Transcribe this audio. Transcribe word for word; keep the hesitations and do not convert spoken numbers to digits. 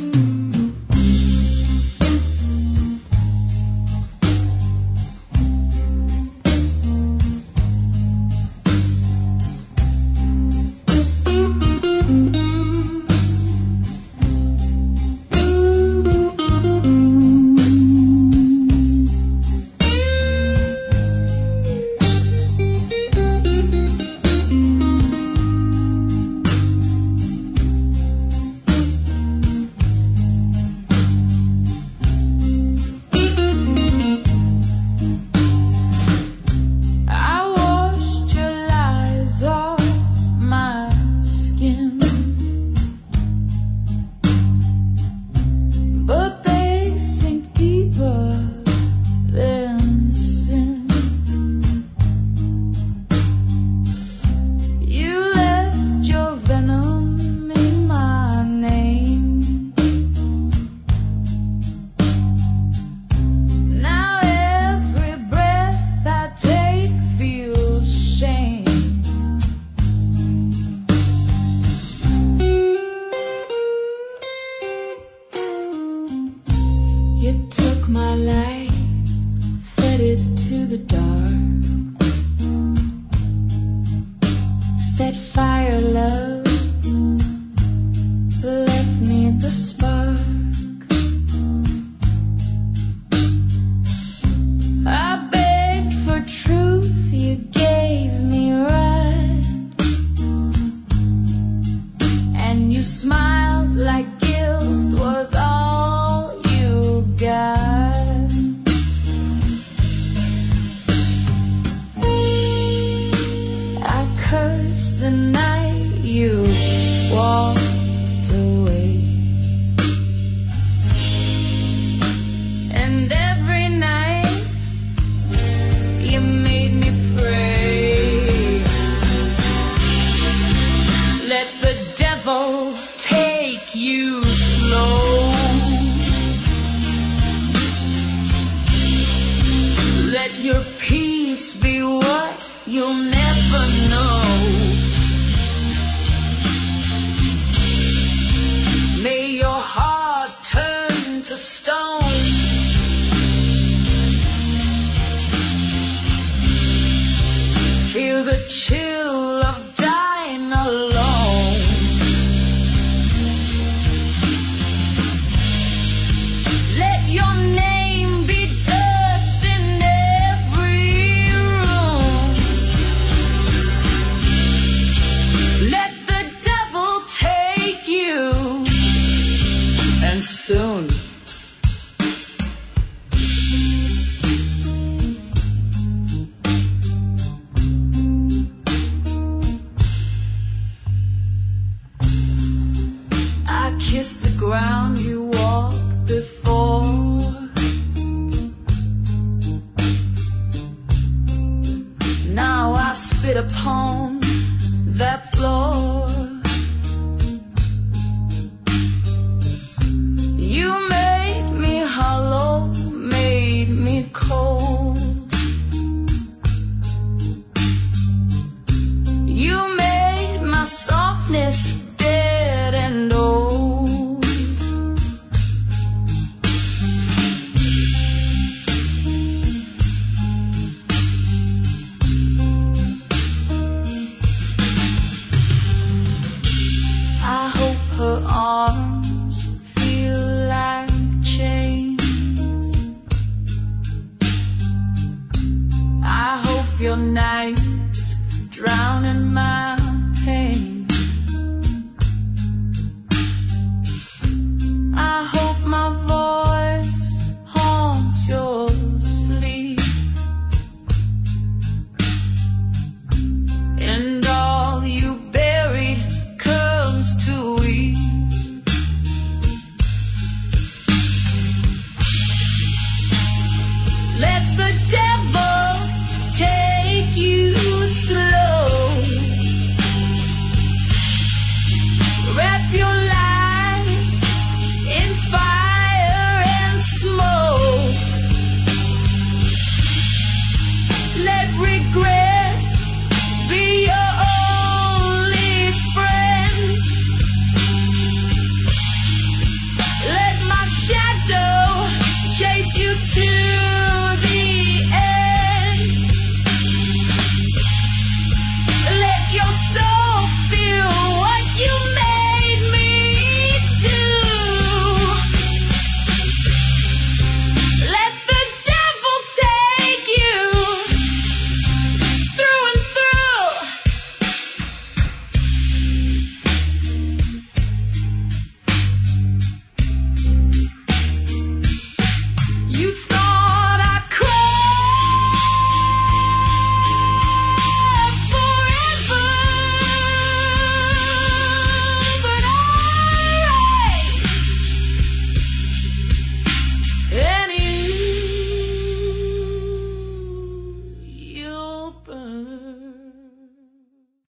You took my life, fed it to the dark, set fire, love, left me the spark. I begged for truth, you gave me right, and you smiled like guilt was all you got. I cursed the night you walked away, and every night you made me pray. Let the devil take you slow. Let your peace be what you'll never know. May your heart turn to stone. Feel the chill of dying alone. Let your name be dust in every room. Let the devil take you, and soon. I kissed the ground you